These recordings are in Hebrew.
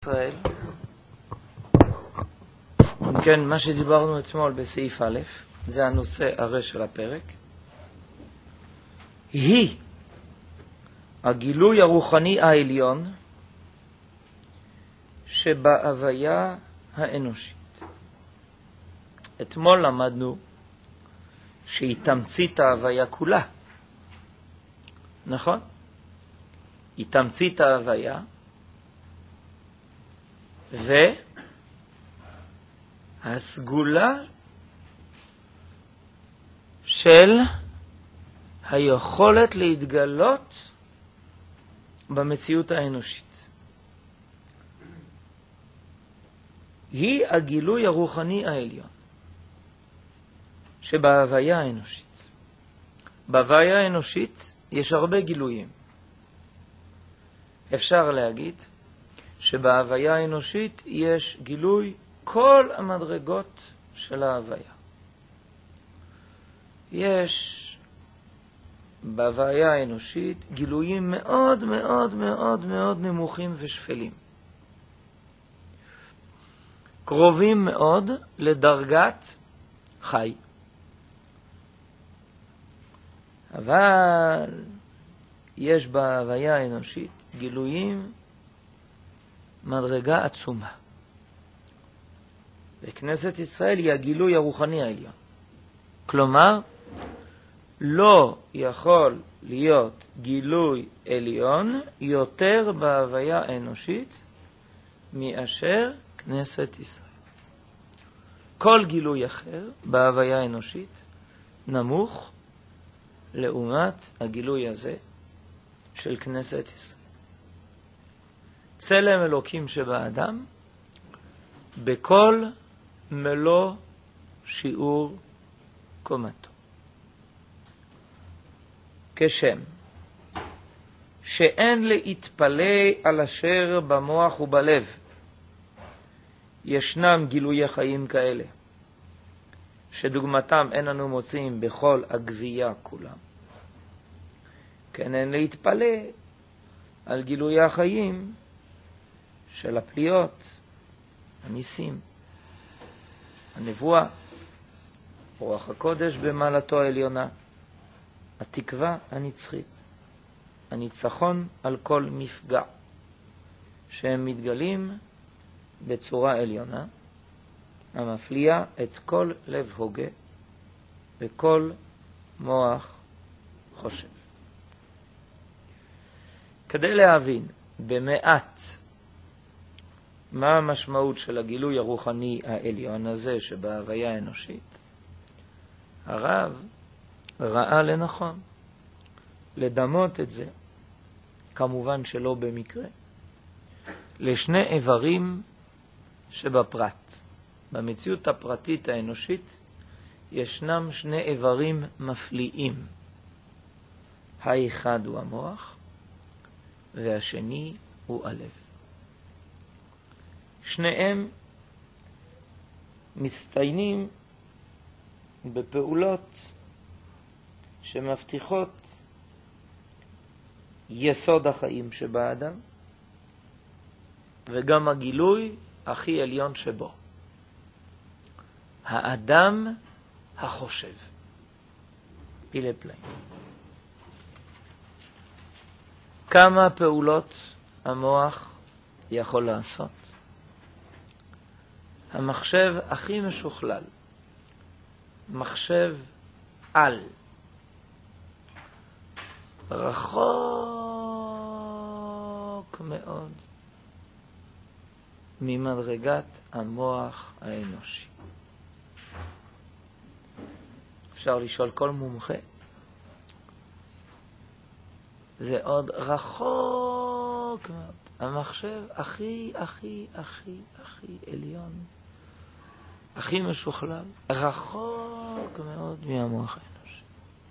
ישראל. אם כן, מה שדיברנו אתמול בסעיף א', זה הנושא הרי של הפרק. היא הגילוי הרוחני העליון שבהוויה האנושית. אתמול למדנו שהיא תמצית ההוויה כולה. נכון? היא תמצית ההוויה, והסגולה של היכולת להתגלות במציאות האנושית. היא הגילוי הרוחני העליון שבהוויה האנושית. בהוויה האנושית יש הרבה גילויים. אפשר להגיד שבהוויה האנושית יש גילוי כל המדרגות של ההוויה. יש בהוויה האנושית גילויים מאוד מאוד מאוד מאוד נמוכים ושפלים. קרובים מאוד לדרגת חי. אבל יש בהוויה האנושית גילויים מדרגה עצומה. וכנסת ישראל היא הגילוי הרוחני העליון. כלומר, לא יכול להיות גילוי עליון יותר בהוויה האנושית מאשר כנסת ישראל. כל גילוי אחר בהוויה האנושית נמוך לעומת הגילוי הזה של כנסת ישראל. צלם אלוקים שבאדם בכל מלוא שיעור קומתו. כשם שאין להתפלא על אשר במוח ובלב ישנם גילויי חיים כאלה שדוגמתם אין אנו מוצאים בכל הגבייה כולם, כן אין להתפלא על גילויי החיים של הפליות, הניסים, הנבואה, רוח הקודש במעלתו העליונה, התקווה הנצחית, הניצחון על כל מפגע, שהם מתגלים בצורה עליונה, המפליאה את כל לב הוגה וכל מוח חושב. כדי להבין במעט מה המשמעות של הגילוי הרוחני העליון הזה שבהוויה האנושית, הרב ראה לנכון לדמות את זה, כמובן שלא במקרה, לשני איברים שבפרט. במציאות הפרטית האנושית ישנם שני איברים מפליאים. האחד הוא המוח והשני הוא הלב. שניהם מצטיינים בפעולות שמבטיחות יסוד החיים שבאדם וגם הגילוי הכי עליון שבו. האדם החושב. פילה פלאים. כמה פעולות המוח יכול לעשות? המחשב הכי משוכלל, מחשב על, רחוק מאוד ממדרגת המוח האנושי. אפשר לשאול כל מומחה, זה עוד רחוק מאוד. המחשב הכי עליון, הכי משוכלל, רחוק מאוד מהמוח האנושי.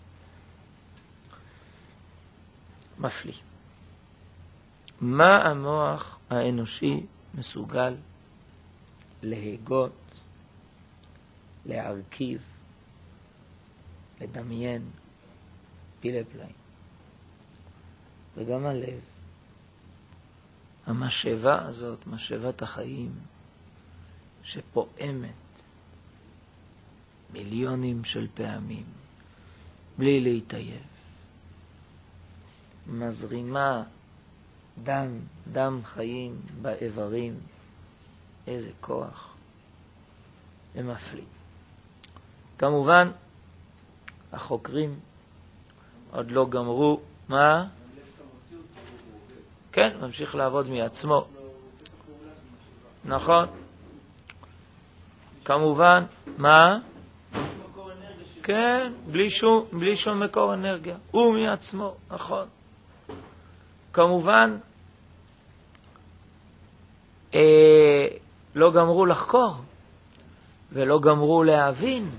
מפליא. מה המוח האנושי מסוגל להגות, להרכיב, לדמיין? פילה פלאים. וגם הלב המשאבה הזאת, משאבת החיים, שפועמת מיליונים של פעמים, בלי להתעייף, מזרימה דם חיים באיברים, איזה כוח, ומפליא. כמובן, החוקרים עוד לא גמרו, מה? כן, ממשיך לעבוד מעצמו. נכון. כמובן, מה? כן, בלי שום מקור אנרגיה. הוא מעצמו, נכון. כמובן, לא גמרו לחקור, ולא גמרו להבין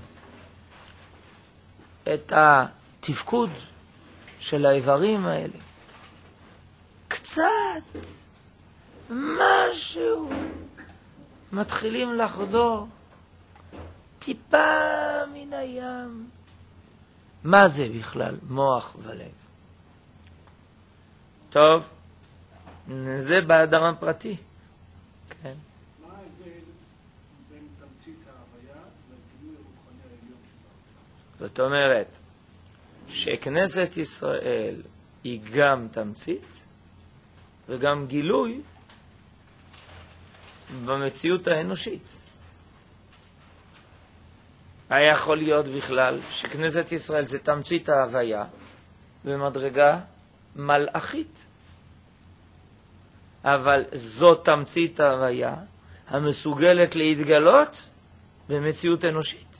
את התפקוד של האיברים האלה. קצת, משהו, מתחילים לחדור, טיפה מן הים. מה זה בכלל? מוח ולב. טוב, זה באדם הפרטי. כן. מה ההבדל בין תמצית ההוויה לגילוי הרוחני העליון שלה? זאת אומרת, שכנסת ישראל היא גם תמצית וגם גילוי במציאות האנושית. היה יכול להיות בכלל שכנסת ישראל זה תמצית ההוויה במדרגה מלאכית. אבל זו תמצית ההוויה המסוגלת להתגלות במציאות אנושית.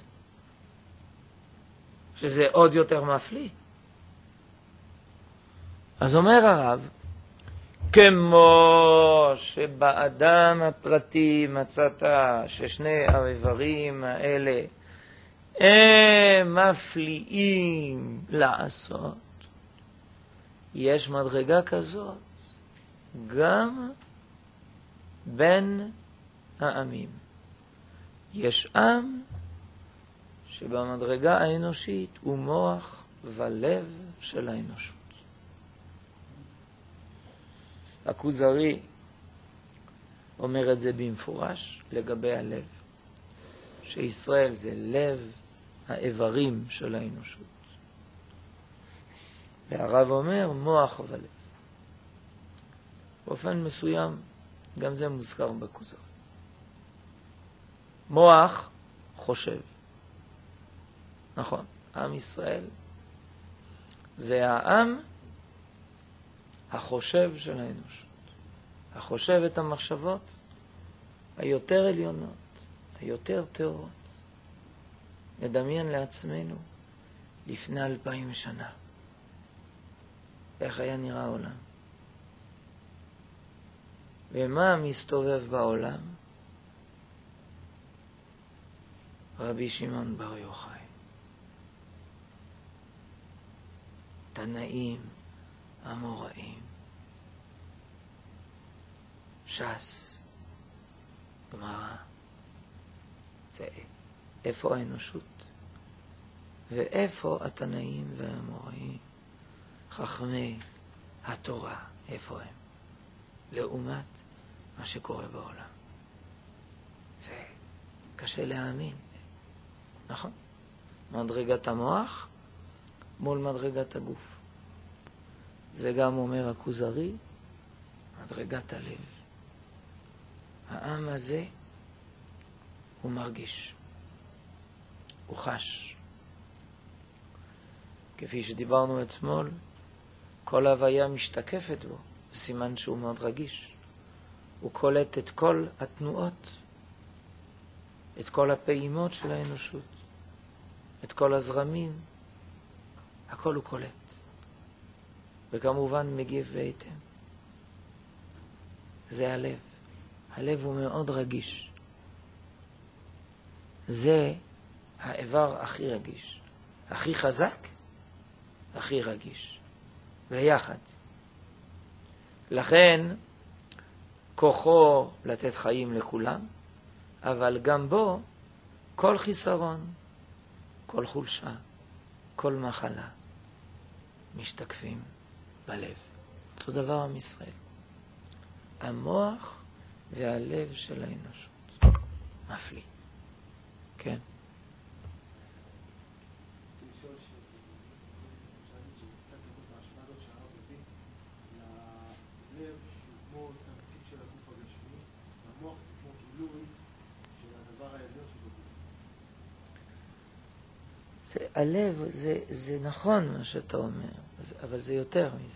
שזה עוד יותר מפליא. אז אומר הרב, כמו שבאדם הפרטי מצאת ששני האיברים האלה הם מפליאים לעשות, יש מדרגה כזאת גם בין העמים. יש עם שבמדרגה האנושית הוא מוח ולב של האנושות. הכוזרי אומר את זה במפורש לגבי הלב, שישראל זה לב האיברים של האנושות. והרב אומר מוח ולב. באופן מסוים, גם זה מוזכר בכוזרי. מוח חושב. נכון, עם ישראל זה העם החושב של האנושות. החושב את המחשבות היותר עליונות, היותר טהורות. נדמיין לעצמנו לפני 2000 שנה. איך היה נראה העולם? ומה מסתובב בעולם? רבי שמעון בר יוחאי. תנאים, אמוראים, ש"ס, גמרא. זה איפה האנושות? ואיפה התנאים והאמוראים? חכמי התורה, איפה הם? לעומת מה שקורה בעולם. זה קשה להאמין. נכון? מדרגת המוח מול מדרגת הגוף. זה גם אומר הכוזרי, מדרגת הלב. העם הזה הוא מרגיש, הוא חש. כפי שדיברנו אתמול, כל הוויה משתקפת בו, זה סימן שהוא מאוד רגיש. הוא קולט את כל התנועות, את כל הפעימות של האנושות, את כל הזרמים, הכל הוא קולט. וכמובן מגיב בהתאם. זה הלב. הלב הוא מאוד רגיש. זה האיבר הכי רגיש. הכי חזק, הכי רגיש. ויחד. לכן, כוחו לתת חיים לכולם, אבל גם בו כל חיסרון, כל חולשה, כל מחלה, משתקפים בלב. אותו דבר עם ישראל. המוח והלב של האנושות. מפליא. כן. הלב, זה נכון מה שאתה אומר, אבל זה יותר מזה.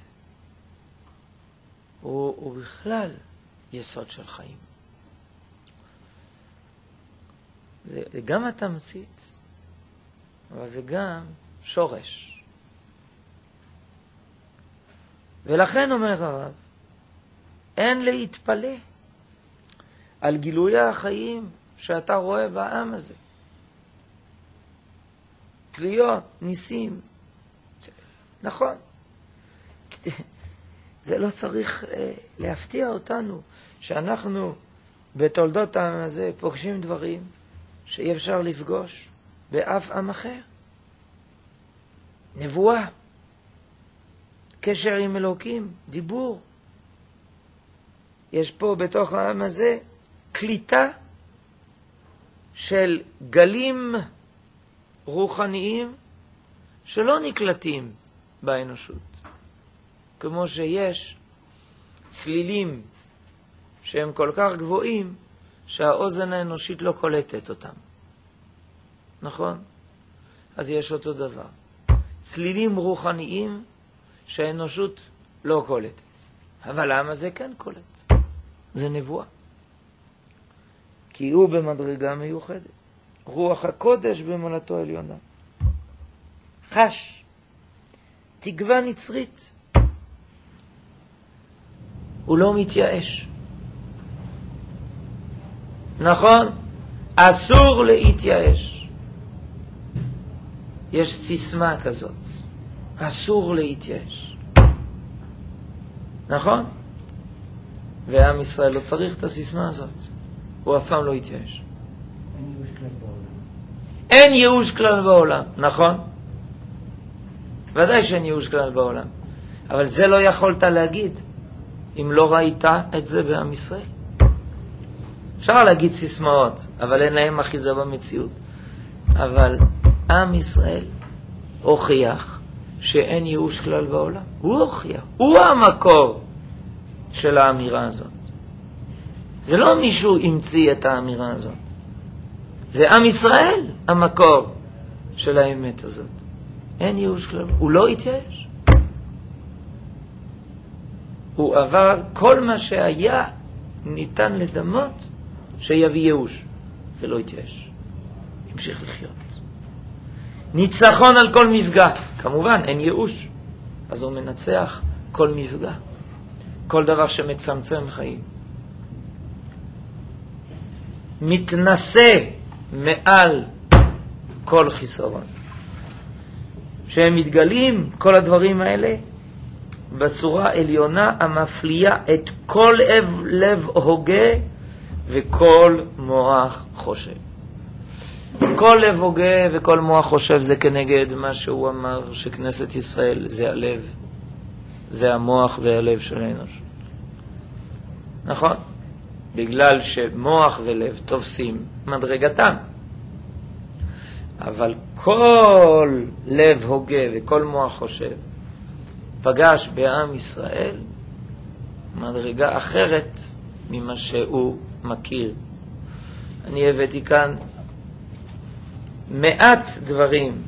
הוא בכלל יסוד של חיים. זה גם התמצית, אבל זה גם שורש. ולכן אומר הרב, אין להתפלא על גילויי החיים שאתה רואה בעם הזה. פליות, ניסים. נכון. זה לא צריך להפתיע אותנו שאנחנו בתולדות העם הזה פוגשים דברים שאי אפשר לפגוש באף עם אחר. נבואה, קשר עם אלוקים, דיבור. יש פה בתוך העם הזה קליטה של גלים רוחניים שלא נקלטים באנושות. כמו שיש צלילים שהם כל כך גבוהים שהאוזן האנושית לא קולטת אותם. נכון? אז יש אותו דבר. צלילים רוחניים שהאנושות לא קולטת. אבל למה זה כן קולט? זה נבואה. כי הוא במדרגה מיוחדת. רוח הקודש במולדתו העליונה. חש. תקווה נצרית. הוא לא מתייאש. נכון? אסור להתייאש. יש סיסמה כזאת. אסור להתייאש. נכון? ועם ישראל לא צריך את הסיסמה הזאת. הוא אף פעם לא יתייאש. אין ייאוש כלל בעולם. נכון? ודאי שאין ייאוש כלל בעולם. אבל זה לא יכולת להגיד אם לא ראית את זה בעם ישראל. אפשר להגיד סיסמאות, אבל אין להם אחיזה במציאות. אבל עם ישראל הוכיח שאין ייאוש כלל בעולם. הוא הוכיח. הוא המקור של האמירה הזאת. זה לא מישהו המציא את האמירה הזאת. זה עם ישראל המקור של האמת הזאת. אין ייאוש כלל. הוא לא התייאש. הוא עבר כל מה שהיה ניתן לדמות שיביא ייאוש, ולא התייאש. המשיך לחיות. ניצחון על כל מפגע. כמובן, אין ייאוש. אז הוא מנצח כל מפגע. כל דבר שמצמצם חיים. מתנשא מעל כל חיסרון. שהם מתגלים, כל הדברים האלה, בצורה עליונה המפליאה את כל לב הוגה וכל מוח חושב. כל לב הוגה וכל מוח חושב זה כנגד מה שהוא אמר שכנסת ישראל זה הלב, זה המוח והלב של האנוש. נכון? בגלל שמוח ולב תופסים מדרגתם. אבל כל לב הוגה וכל מוח חושב פגש בעם ישראל מדרגה אחרת ממה שהוא מכיר. אני הבאתי כאן מעט דברים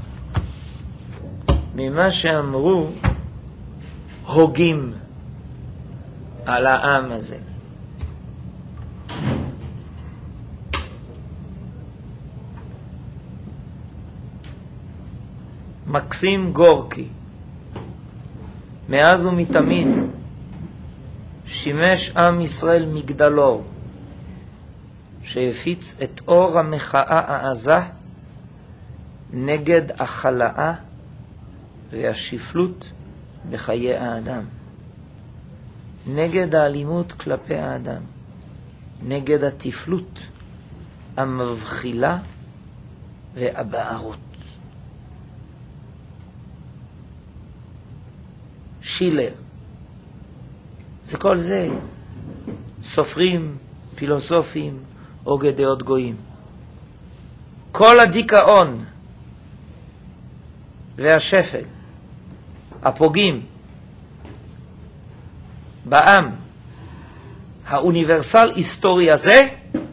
ממה שאמרו הוגים על העם הזה. מקסים גורקי מאז ומתמיד שימש עם ישראל מגדלור שהפיץ את אור המחאה העזה נגד החלאה והשפלות בחיי האדם, נגד האלימות כלפי האדם, נגד התפלות המבחילה והבערות. שילר, זה כל זה סופרים, פילוסופים, הוגי דעות גויים. כל הדיכאון והשפל הפוגעים בעם האוניברסל היסטורי הזה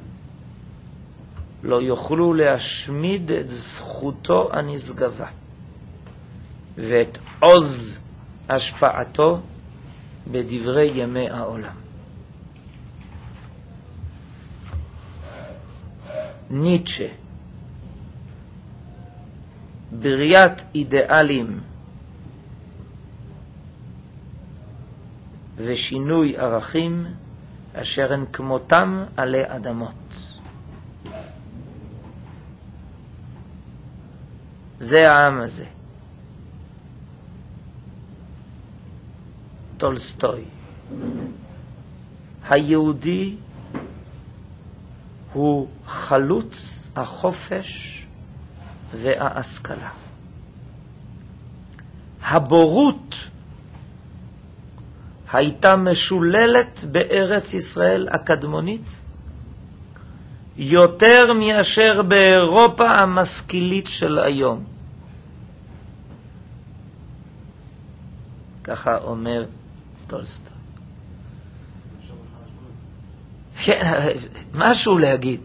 לא יוכלו להשמיד את זכותו הנשגבה ואת עוז השפעתו בדברי ימי העולם. ניטשה, בריאת אידיאלים ושינוי ערכים אשר הן כמותם עלי אדמות. זה העם הזה. טולסטוי. היהודי הוא חלוץ החופש וההשכלה. הבורות הייתה משוללת בארץ ישראל הקדמונית יותר מאשר באירופה המשכילית של היום. ככה אומר טולסטוי. כן, משהו להגיד.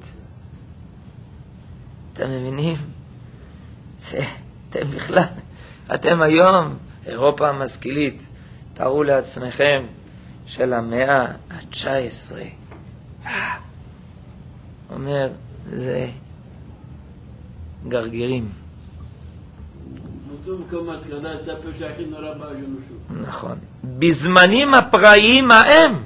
אתם מבינים? אתם בכלל, אתם היום, אירופה המשכילית, תראו לעצמכם של המאה ה-19. אומר, זה גרגירים. נכון. בזמנים הפראיים ההם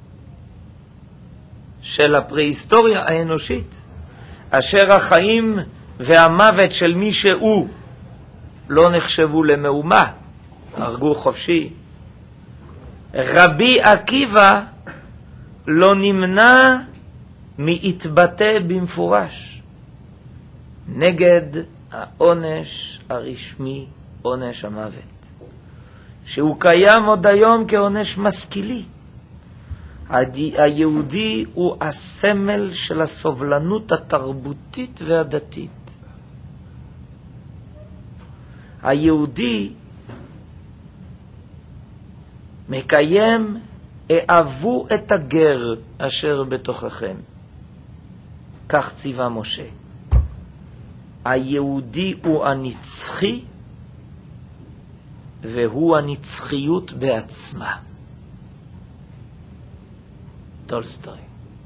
של הפרה-היסטוריה האנושית, אשר החיים והמוות של מי שהוא לא נחשבו למאומה, הרגו חופשי, רבי עקיבא לא נמנע להתבטא במפורש נגד העונש הרשמי, עונש המוות, שהוא קיים עוד היום כעונש משכילי. היהודי הוא הסמל של הסובלנות התרבותית והדתית. היהודי מקיים אהבו את הגר אשר בתוככם, כך ציווה משה. היהודי הוא הנצחי והוא הנצחיות בעצמה. טולסטוי.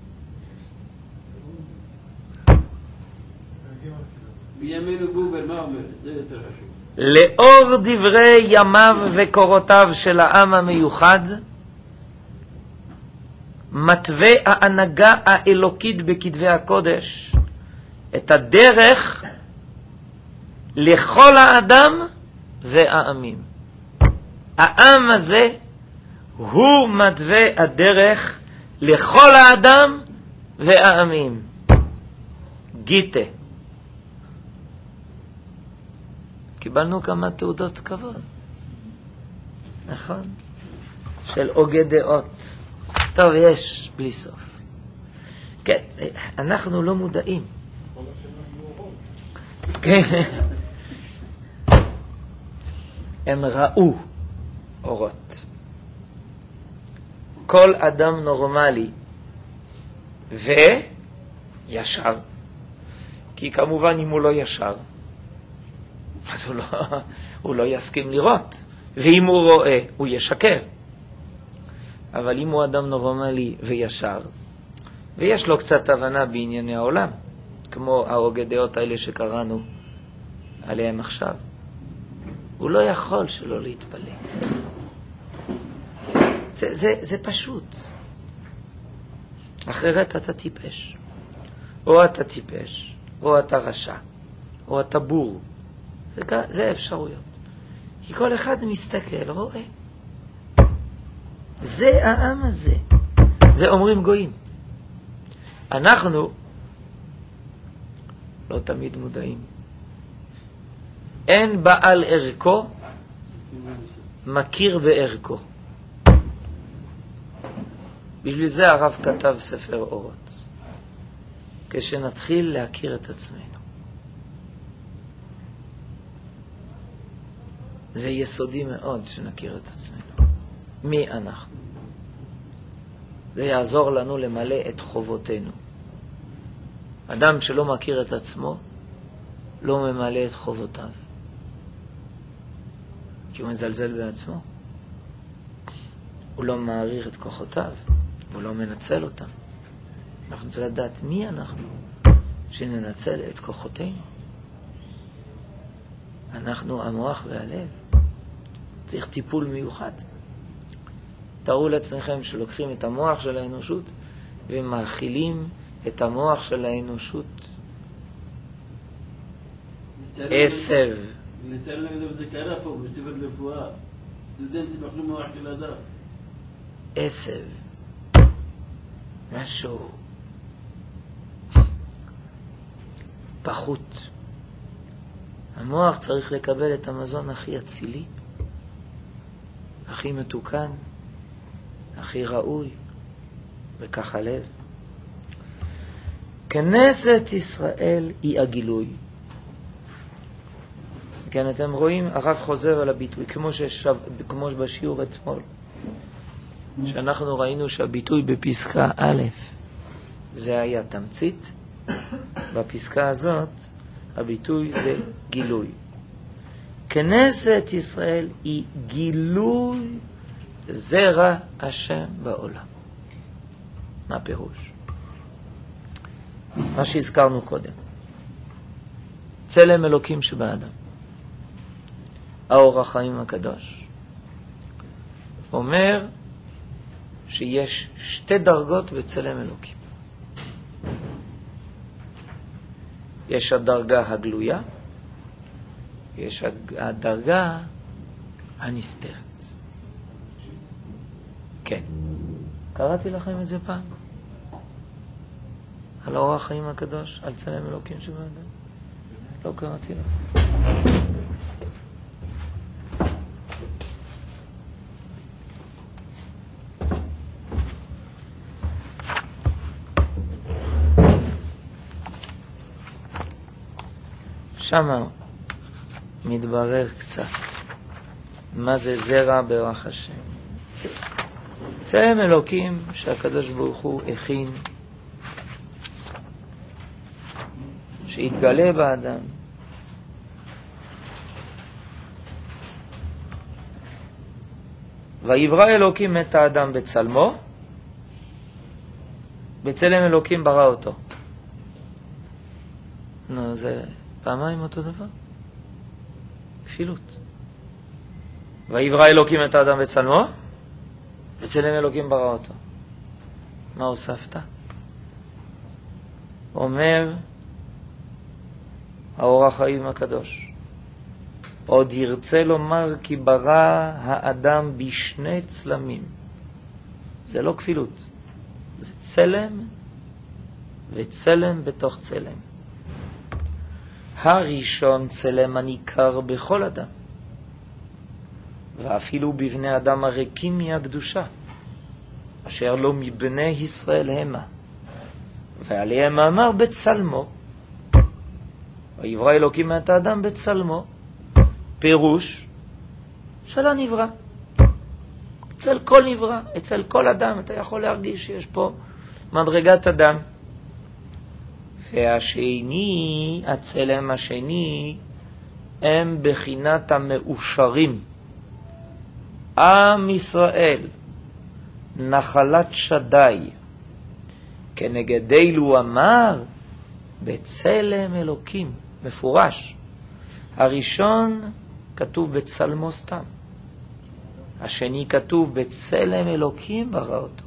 בימינו בובר, מה אומר? זה יותר חשוב. לאור דברי ימיו וקורותיו של העם המיוחד, מתווה ההנהגה האלוקית בכתבי הקודש את הדרך לכל האדם והעמים. העם הזה הוא מתווה הדרך לכל האדם והעמים. גיטה. קיבלנו כמה תעודות כבוד, נכון? של הוגי דעות. טוב, יש בלי סוף. כן, אנחנו לא מודעים. כן. הם ראו אורות. כל אדם נורמלי וישר, כי כמובן אם הוא לא ישר, אז הוא לא יסכים לראות, ואם הוא רואה הוא ישקר. אבל אם הוא אדם נורמלי וישר ויש לו קצת הבנה בענייני העולם, כמו ההוגי דעות האלה שקראנו עליהם עכשיו, הוא לא יכול שלא להתפלא. זה פשוט. אחרת אתה טיפש, או אתה טיפש, או אתה רשע, או אתה בור. זה אפשרויות. כי כל אחד מסתכל, רואה. זה העם הזה. זה אומרים גויים. אנחנו לא תמיד מודעים. אין בעל ערכו מכיר בערכו. בשביל זה הרב כתב ספר אורות. כשנתחיל להכיר את עצמנו. זה יסודי מאוד שנכיר את עצמנו. מי אנחנו? זה יעזור לנו למלא את חובותינו. אדם שלא מכיר את עצמו, לא ממלא את חובותיו. כי הוא מזלזל בעצמו. הוא לא מעריך את כוחותיו, הוא לא מנצל אותם. אנחנו צריכים לדעת מי אנחנו, שננצל את כוחותינו. אנחנו המוח והלב. צריך טיפול מיוחד. תראו לעצמכם שלוקחים את המוח של האנושות ומאכילים את המוח של האנושות עשב. נתן להם זה קרה פה בספר לרפואה. סטודנטים אכלו מוח של אדם. עשב. משהו פחות. המוח צריך לקבל את המזון הכי אצילי, הכי מתוקן, הכי ראוי, וכך הלב. כנסת ישראל היא הגילוי. כן, אתם רואים, הרב חוזר על הביטוי, כמו בשיעור אתמול, שאנחנו ראינו שהביטוי בפסקה א' זה היה תמצית, בפסקה הזאת הביטוי זה גילוי. כנסת ישראל היא גילוי זרע השם בעולם. מה פירוש? מה שהזכרנו קודם. צלם אלוקים שבאדם. האור החיים הקדוש אומר שיש שתי דרגות בצלם אלוקים. יש הדרגה הגלויה, יש הדרגה הנסתרת. כן. קראתי לכם את זה פעם? על האור החיים הקדוש, על צלם אלוקים שבאדם? לא קראתי לכם. שמה מתברר קצת מה זה זרע ברוח השם. צלם אלוקים שהקדוש ברוך הוא הכין, שהתגלה באדם. ויברא אלוקים את האדם בצלמו, בצלם אלוקים ברא אותו. נו, זה פעמיים אותו דבר. כפילות. ויברא אלוקים את האדם בצלמו, בצלם אלוקים ברא אותו. מה הוספת? אומר האור החיים הקדוש, עוד ירצה לומר כי ברא האדם בשני צלמים. זה לא כפילות, זה צלם וצלם בתוך צלם. הראשון צלם הניכר בכל אדם, ואפילו בבני אדם הריקים מהקדושה, אשר לא מבני ישראל המה, ועליהם אמר בצלמו. ויברא אלוקים את האדם בצלמו, פירוש של הנברא. אצל כל נברא, אצל כל אדם, אתה יכול להרגיש שיש פה מדרגת אדם. והשני, הצלם השני, הם בחינת המאושרים. עם ישראל, נחלת שדי, כנגד אלו אמר בצלם אלוקים, מפורש. הראשון כתוב בצלמו סתם, השני כתוב בצלם אלוקים ברא אותו.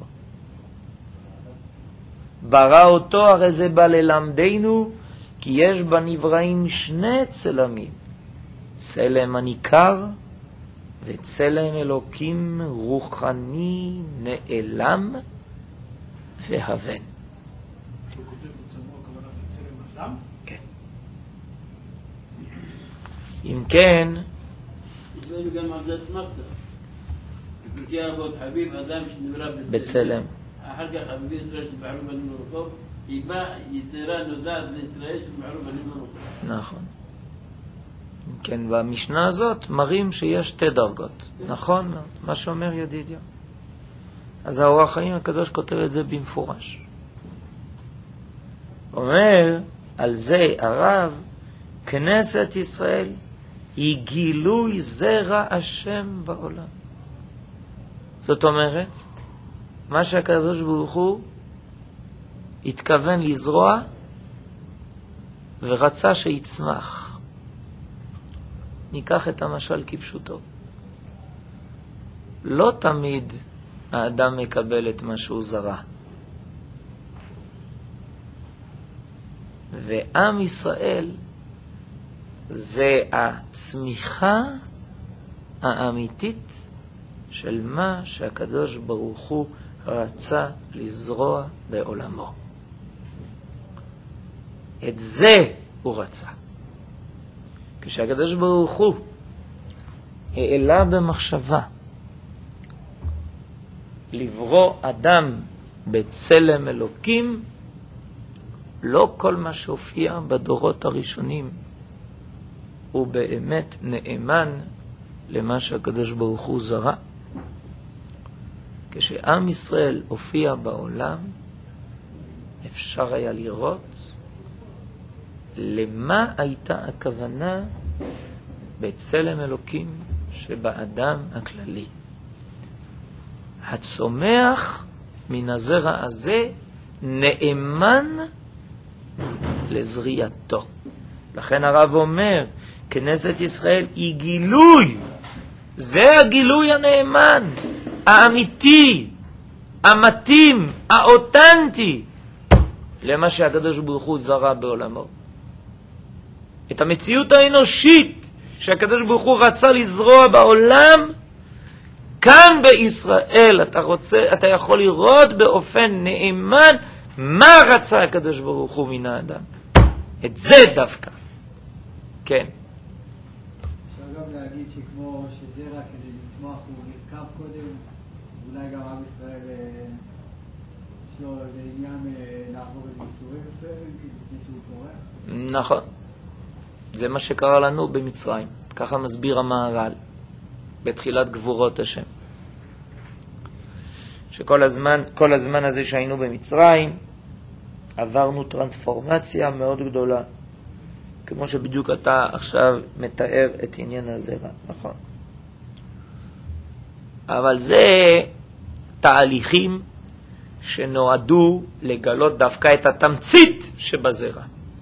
ברא אותו, הרי זה בא ללמדנו כי יש בנבראים שני צלמים, צלם הניכר וצלם אלוקים רוחני נעלם והבן. הוא כותב בצלמו הכוונה בצלם אדם? כן. אם כן, יש לנו גם על זה אסמכתה. בפרקי אבות, חביב אדם שנברא בצלם. אחר כך אביבי ישראל שבעלו בנים לרחוב, היא באה יתרה נודעת לישראל שבעלו בנים לרחוב. נכון. כן, במשנה הזאת מראים שיש שתי דרגות. נכון? מה שאומר ידידיה. אז האור החיים הקדוש כותב את זה במפורש. אומר על זה הרב, כנסת ישראל היא גילוי זרע השם בעולם. זאת אומרת, מה שהקדוש ברוך הוא התכוון לזרוע ורצה שיצמח. ניקח את המשל כפשוטו. לא תמיד האדם מקבל את מה שהוא זרע. ועם ישראל זה הצמיחה האמיתית של מה שהקדוש ברוך הוא רצה לזרוע בעולמו. את זה הוא רצה. כשהקדוש ברוך הוא העלה במחשבה לברוא אדם בצלם אלוקים, לא כל מה שהופיע בדורות הראשונים הוא באמת נאמן למה שהקדוש ברוך הוא זרע. כשעם ישראל הופיע בעולם, אפשר היה לראות למה הייתה הכוונה בצלם אלוקים שבאדם הכללי. הצומח מן הזרע הזה נאמן לזריעתו. לכן הרב אומר, כנסת ישראל היא גילוי. זה הגילוי הנאמן, האמיתי, המתאים, האותנטי, למה שהקדוש ברוך הוא זרע בעולמו. את המציאות האנושית שהקדוש ברוך הוא רצה לזרוע בעולם, כאן בישראל אתה יכול לראות באופן נאמן מה רצה הקדוש ברוך הוא מן האדם. את זה דווקא. כן. אפשר גם להגיד שכמו שזרע כדי לצמוח הוא נרקב קודם, אולי גם עם ישראל יש לו איזה עניין לעבור את ייסורים מסוימים כדי שהוא פורח? נכון. זה מה שקרה לנו במצרים. ככה מסביר המהר"ל בתחילת גבורות השם. שכל הזמן הזה שהיינו במצרים, עברנו טרנספורמציה מאוד גדולה. כמו שבדיוק אתה עכשיו מתאר את עניין הזרע, נכון. אבל זה תהליכים שנועדו לגלות דווקא את התמצית שבזרע.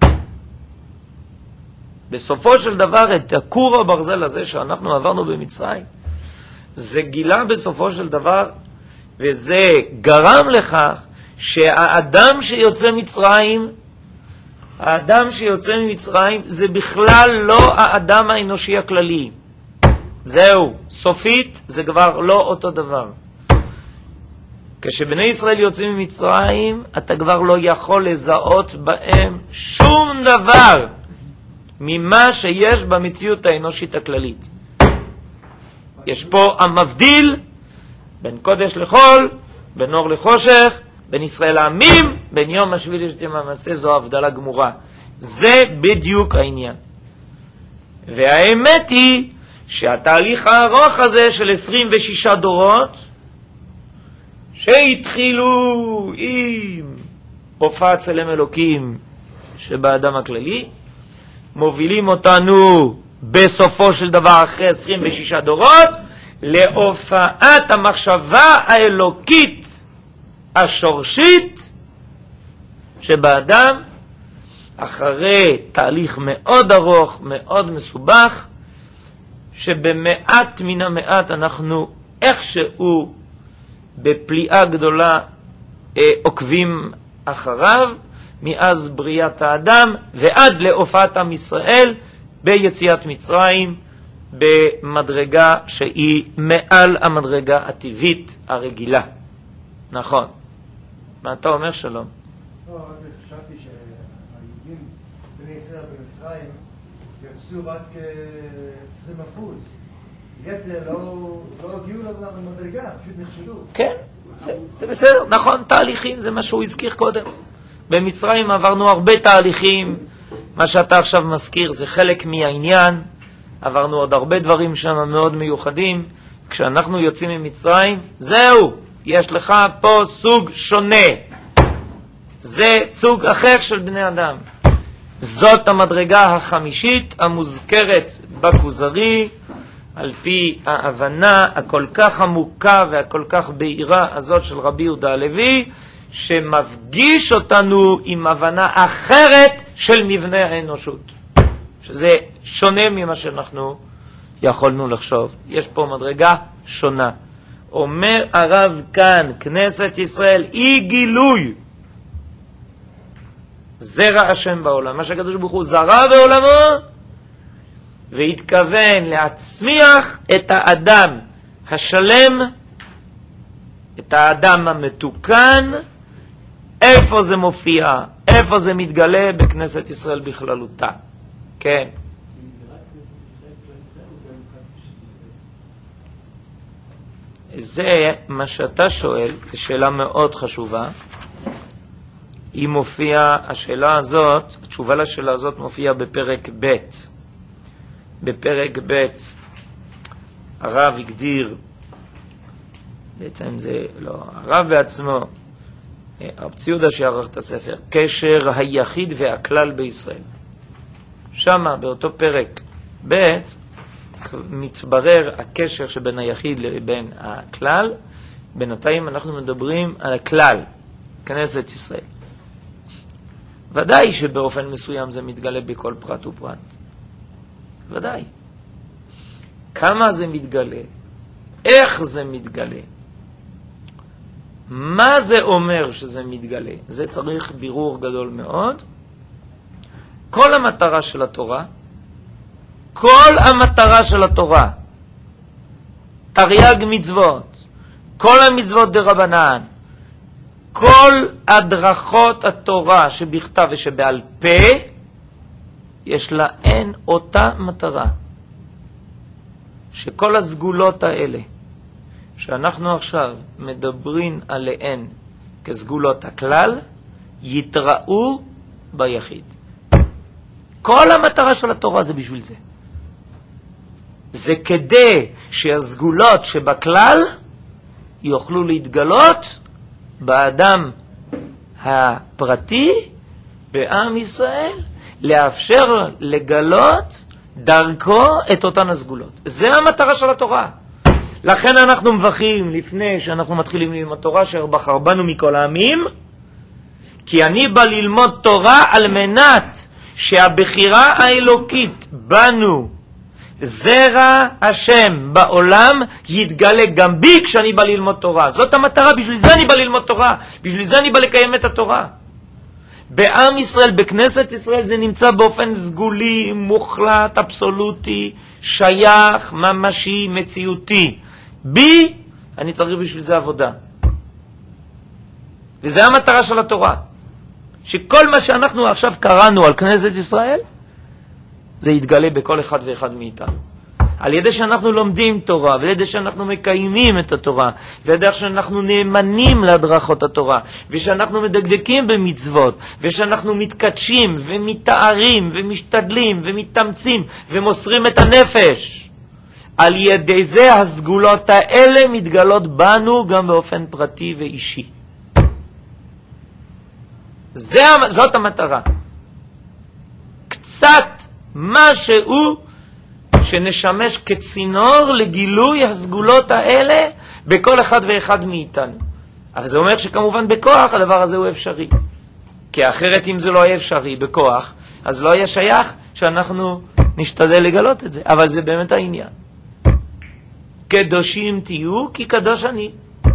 בסופו של דבר את הכור הברזל הזה שאנחנו עברנו במצרים, זה גילה בסופו של דבר, וזה גרם לכך שהאדם שיוצא מצרים, האדם שיוצא ממצרים זה בכלל לא האדם האנושי הכללי. זהו, סופית זה כבר לא אותו דבר. כשבני ישראל יוצאים ממצרים, אתה כבר לא יכול לזהות בהם שום דבר ממה שיש במציאות האנושית הכללית. יש פה המבדיל בין קודש לחול, בין אור לחושך, בין ישראל לעמים, בין יום השביעי לשבת המעשה, זו הבדלה גמורה. זה בדיוק העניין. והאמת היא שהתהליך הארוך הזה של 26 דורות, שהתחילו עם הופעת צלם אלוקים שבאדם הכללי, מובילים אותנו בסופו של דבר אחרי 26 דורות להופעת המחשבה האלוקית השורשית שבאדם, אחרי תהליך מאוד ארוך, מאוד מסובך, שבמעט מן המעט אנחנו איכשהו בפליאה גדולה עוקבים אחריו, מאז בריאת האדם ועד להופעת עם ישראל ביציאת מצרים, במדרגה שהיא מעל המדרגה הטבעית הרגילה. נכון. מה אתה אומר, שלום? לא, אני חשבתי שהיהודים בני ישראל במצרים ירצו רק 20%. יתר לא הגיעו למדרגה, פשוט נכשלו. כן, זה בסדר, נכון, תהליכים, זה מה שהוא הזכיר קודם. במצרים עברנו הרבה תהליכים, מה שאתה עכשיו מזכיר זה חלק מהעניין, עברנו עוד הרבה דברים שם מאוד מיוחדים. כשאנחנו יוצאים ממצרים, זהו, יש לך פה סוג שונה, זה סוג אחר של בני אדם. זאת המדרגה החמישית המוזכרת בכוזרי, על פי ההבנה הכל כך עמוקה והכל כך בהירה הזאת של רבי יהודה הלוי, שמפגיש אותנו עם הבנה אחרת של מבנה האנושות, שזה שונה ממה שאנחנו יכולנו לחשוב. יש פה מדרגה שונה. אומר הרב כאן, כנסת ישראל היא גילוי זרע השם בעולם, מה שהקדוש ברוך הוא זרע בעולמו, והתכוון להצמיח את האדם השלם, את האדם המתוקן. איפה זה מופיע? איפה זה מתגלה? בכנסת ישראל בכללותה. כן. זה מה שאתה שואל, זו שאלה מאוד חשובה. היא מופיעה, השאלה הזאת, התשובה לשאלה הזאת מופיעה בפרק ב'. בפרק ב' הרב הגדיר, בעצם זה לא, הרב בעצמו, הרב ציודה שערך את הספר, קשר היחיד והכלל בישראל. שמה באותו פרק ב' מתברר הקשר שבין היחיד לבין הכלל. בינתיים אנחנו מדברים על הכלל, כנסת ישראל. ודאי שבאופן מסוים זה מתגלה בכל פרט ופרט. ודאי. כמה זה מתגלה? איך זה מתגלה? מה זה אומר שזה מתגלה? זה צריך בירור גדול מאוד. כל המטרה של התורה, כל המטרה של התורה, תרי"ג מצוות, כל המצוות דרבנן, כל הדרכות התורה שבכתב ושבעל פה, יש להן אותה מטרה. שכל הסגולות האלה, שאנחנו עכשיו מדברים עליהן כסגולות הכלל, יתראו ביחיד. כל המטרה של התורה זה בשביל זה. זה כדי שהסגולות שבכלל יוכלו להתגלות באדם הפרטי, בעם ישראל, לאפשר לגלות דרכו את אותן הסגולות. זה המטרה של התורה. לכן אנחנו מברכים לפני שאנחנו מתחילים ללמוד תורה, שבחר בנו מכל העמים, כי אני בא ללמוד תורה על מנת שהבחירה האלוקית בנו, זרע השם בעולם, יתגלה גם בי כשאני בא ללמוד תורה. זאת המטרה, בשביל זה אני בא ללמוד תורה, בשביל זה אני בא לקיים את התורה. בעם ישראל, בכנסת ישראל, זה נמצא באופן סגולי, מוחלט, אבסולוטי, שייך, ממשי, מציאותי. בי, אני צריך בשביל זה עבודה. וזה המטרה של התורה. שכל מה שאנחנו עכשיו קראנו על כנסת ישראל, זה יתגלה בכל אחד ואחד מאיתנו. על ידי שאנחנו לומדים תורה, ועל ידי שאנחנו מקיימים את התורה, ועל ידי שאנחנו נאמנים להדרכות התורה, ושאנחנו מדקדקים במצוות, ושאנחנו מתקדשים ומתארים ומשתדלים ומתאמצים ומוסרים את הנפש. על ידי זה הסגולות האלה מתגלות בנו גם באופן פרטי ואישי. זאת המטרה. קצת משהו שנשמש כצינור לגילוי הסגולות האלה בכל אחד ואחד מאיתנו. אבל זה אומר שכמובן בכוח הדבר הזה הוא אפשרי. כי אחרת אם זה לא יהיה אפשרי בכוח, אז לא יהיה שייך שאנחנו נשתדל לגלות את זה. אבל זה באמת העניין. קדושים תהיו כי קדוש אני.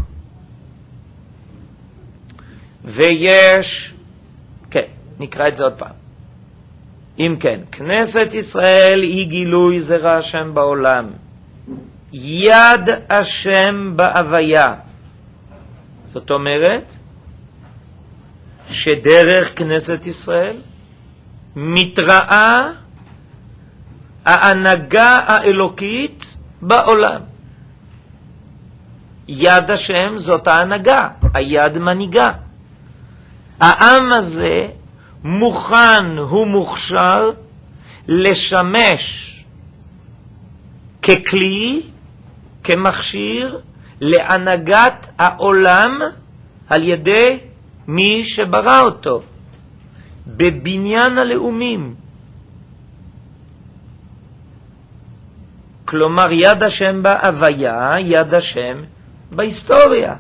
ויש, כן, נקרא את זה עוד פעם. אם כן, כנסת ישראל היא גילוי זרע השם בעולם. יד השם בהוויה. זאת אומרת, שדרך כנסת ישראל מתראה ההנהגה האלוקית בעולם. יד השם זאת ההנהגה, היד מנהיגה. העם הזה מוכן ומוכשר לשמש ככלי, כמכשיר להנהגת העולם על ידי מי שברא אותו בבניין הלאומים. כלומר יד השם בהוויה, יד השם בהיסטוריה.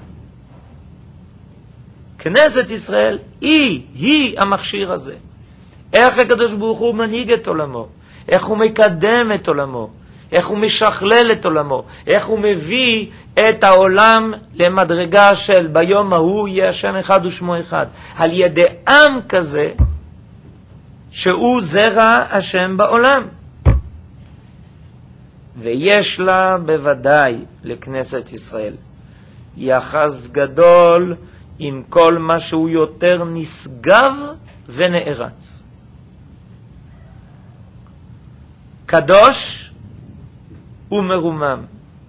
כנסת ישראל היא המכשיר הזה. איך הקדוש ברוך הוא מנהיג את עולמו, איך הוא מקדם את עולמו, איך הוא משכלל את עולמו, איך הוא מביא את העולם למדרגה של ביום ההוא יהיה השם אחד ושמו אחד, על ידי עם כזה שהוא זרע השם בעולם. ויש לה בוודאי לכנסת ישראל יחס גדול עם כל מה שהוא יותר נשגב ונערץ. קדוש ומרומם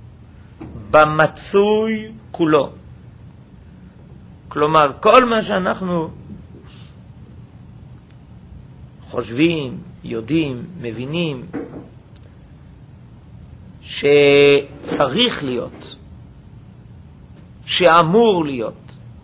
במצוי כולו. כלומר, כל מה שאנחנו חושבים, יודעים, מבינים שצריך להיות, שאמור להיות,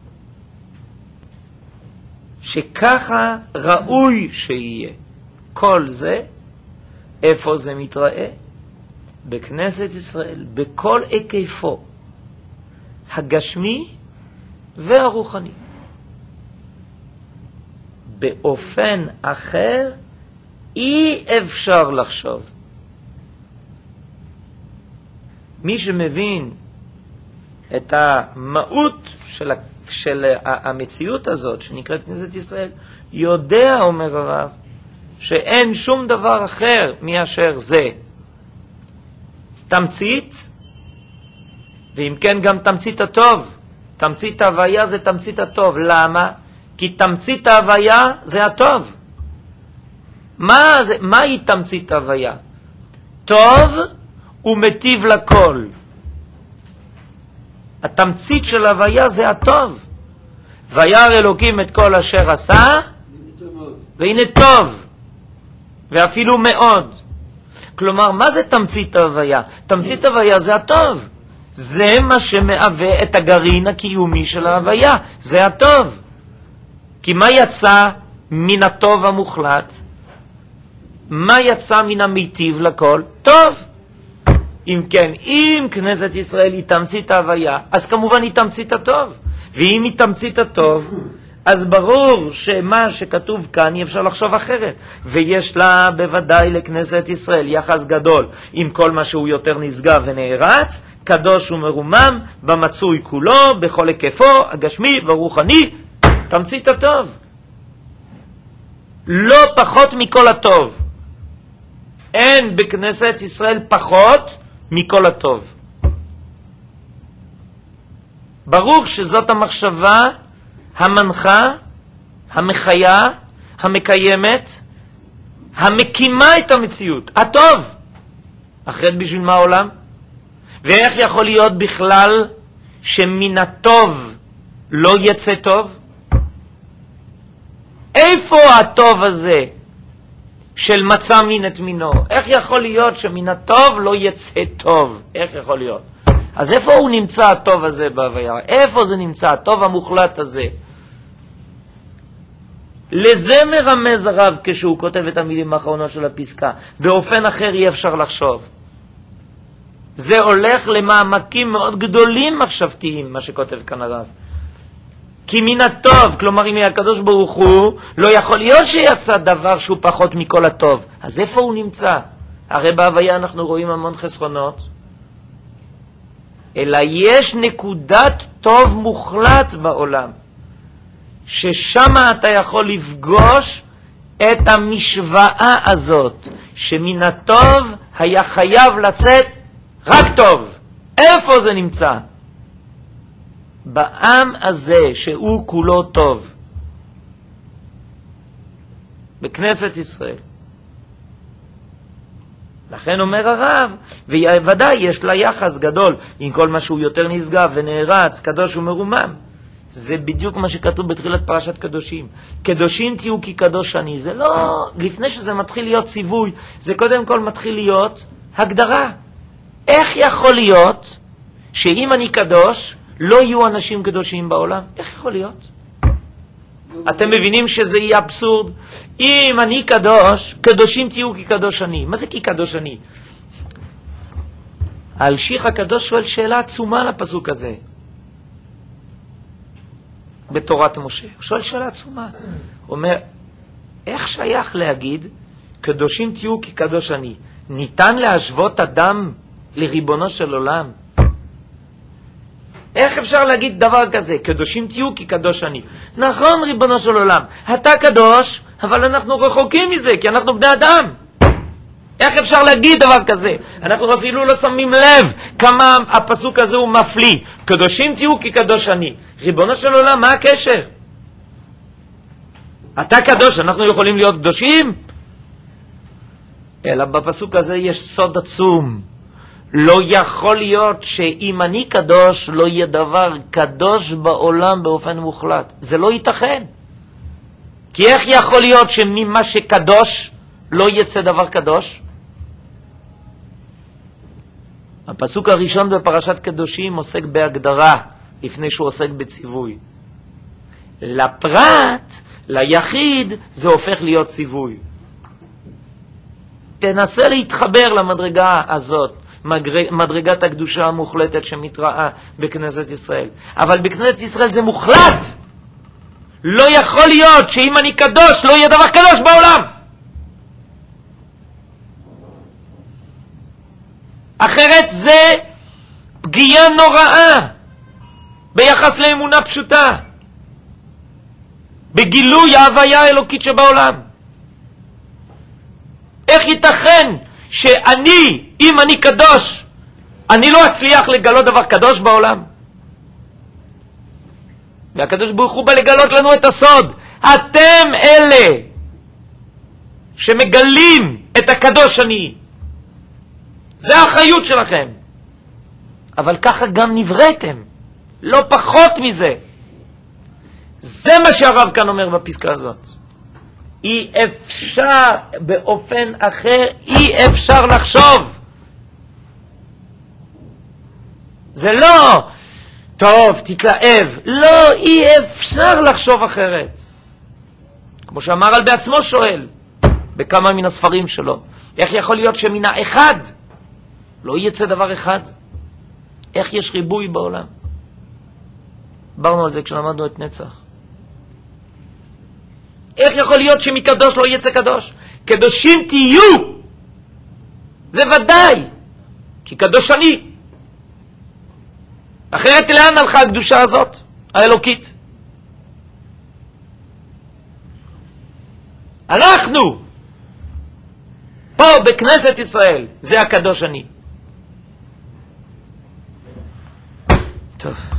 שככה ראוי שיהיה, כל זה, איפה זה מתראה? בכנסת ישראל, בכל היקפו, הגשמי והרוחני. באופן אחר אי אפשר לחשוב. מי שמבין את המהות של המציאות הזאת שנקראת כנסת ישראל, יודע, אומר הרב, שאין שום דבר אחר מאשר זה תמצית, ואם כן גם תמצית הטוב. תמצית ההוויה זה תמצית הטוב. למה? כי תמצית ההוויה זה הטוב. מהי תמצית ההוויה? טוב ומטיב לכל. התמצית של ההוויה זה הטוב. וירא אלוקים את כל אשר עשה, והנה טוב, ואפילו מאוד. כלומר, מה זה תמצית ההוויה? תמצית ההוויה זה הטוב. זה מה שמהווה את הגרעין הקיומי של ההוויה. זה הטוב. כי מה יצא מן הטוב המוחלט? מה יצא מן המיטיב לכל? טוב. אם כן, אם כנסת ישראל היא תמצית ההוויה, אז כמובן היא תמצית הטוב. ואם היא תמצית הטוב, אז ברור שמה שכתוב כאן אי אפשר לחשוב אחרת. ויש לה בוודאי לכנסת ישראל יחס גדול עם כל מה שהוא יותר נשגב ונערץ, קדוש ומרומם, במצוי כולו, בכל היקפו, הגשמי והרוחני, תמצית הטוב. לא פחות מכל הטוב. אין בכנסת ישראל פחות מכל הטוב. ברוך שזאת המחשבה המנחה, המחיה, המקיימת, המקימה את המציאות, הטוב. אחרת בשביל מה העולם? ואיך יכול להיות בכלל שמן הטוב לא יצא טוב? איפה הטוב הזה של מצא מין את מינו? איך יכול להיות שמן הטוב לא יצא טוב? איך יכול להיות? אז איפה הוא נמצא הטוב הזה בהוויה? איפה זה נמצא הטוב המוחלט הזה? לזה מרמז הרב כשהוא כותב את המילים האחרונות של הפסקה. באופן אחר אי אפשר לחשוב. זה הולך למעמקים מאוד גדולים מחשבתיים, מה שכותב כאן הרב. כי מן הטוב, כלומר אם הקדוש ברוך הוא, לא יכול להיות שיצא דבר שהוא פחות מכל הטוב. אז איפה הוא נמצא? הרי בהוויה אנחנו רואים המון חסרונות. אלא יש נקודת טוב מוחלט בעולם, ששם אתה יכול לפגוש את המשוואה הזאת, שמן הטוב היה חייב לצאת רק טוב. איפה זה נמצא? בעם הזה שהוא כולו טוב, בכנסת ישראל. לכן אומר הרב, וודאי יש לה יחס גדול עם כל מה שהוא יותר נשגב ונערץ, קדוש ומרומם. זה בדיוק מה שכתוב בתחילת פרשת קדושים. קדושים תהיו כי קדוש אני. זה לא, לפני שזה מתחיל להיות ציווי, זה קודם כל מתחיל להיות הגדרה. איך יכול להיות שאם אני קדוש, לא יהיו אנשים קדושים בעולם? איך יכול להיות? אתם מבינים שזה יהיה אבסורד? אם אני קדוש, קדושים תהיו כי קדוש אני. מה זה כי קדוש אני? האלשיך הקדוש שואל שאלה עצומה לפסוק הזה. בתורת משה. הוא שואל שאלה עצומה. הוא אומר, איך שייך להגיד, קדושים תהיו כי קדוש אני? ניתן להשוות אדם לריבונו של עולם? איך אפשר להגיד דבר כזה? קדושים תהיו כי קדוש אני. נכון, ריבונו של עולם, אתה קדוש, אבל אנחנו רחוקים מזה, כי אנחנו בני אדם. איך אפשר להגיד דבר כזה? אנחנו אפילו לא שמים לב כמה הפסוק הזה הוא מפליא. קדושים תהיו כי קדוש אני. ריבונו של עולם, מה הקשר? אתה קדוש, אנחנו יכולים להיות קדושים? אלא בפסוק הזה יש סוד עצום. לא יכול להיות שאם אני קדוש, לא יהיה דבר קדוש בעולם באופן מוחלט. זה לא ייתכן. כי איך יכול להיות שממה שקדוש לא יצא דבר קדוש? הפסוק הראשון בפרשת קדושים עוסק בהגדרה, לפני שהוא עוסק בציווי. לפרט, ליחיד, זה הופך להיות ציווי. תנסה להתחבר למדרגה הזאת, מדרגת הקדושה המוחלטת שמתראה בכנסת ישראל. אבל בכנסת ישראל זה מוחלט. לא יכול להיות שאם אני קדוש לא יהיה דבר קדוש בעולם. אחרת זה פגיעה נוראה ביחס לאמונה פשוטה, בגילוי ההוויה האלוקית שבעולם. איך ייתכן שאני, אם אני קדוש, אני לא אצליח לגלות דבר קדוש בעולם? והקדוש ברוך הוא בא לגלות לנו את הסוד. אתם אלה שמגלים את הקדוש אני. זה האחריות שלכם. אבל ככה גם נבראתם. לא פחות מזה. זה מה שהרב כאן אומר בפסקה הזאת. אי אפשר באופן אחר, אי אפשר לחשוב. זה לא, טוב, תתלהב. לא, אי אפשר לחשוב אחרת. כמו שאמר על בעצמו שואל, בכמה מן הספרים שלו. איך יכול להיות שמן האחד לא יצא דבר אחד? איך יש ריבוי בעולם? דיברנו על זה כשלמדנו את נצח. איך יכול להיות שמקדוש לא יצא קדוש? קדושים תהיו, זה ודאי, כי קדוש אני. אחרת לאן הלכה הקדושה הזאת, האלוקית? אנחנו פה בכנסת ישראל, זה הקדוש אני. טוב.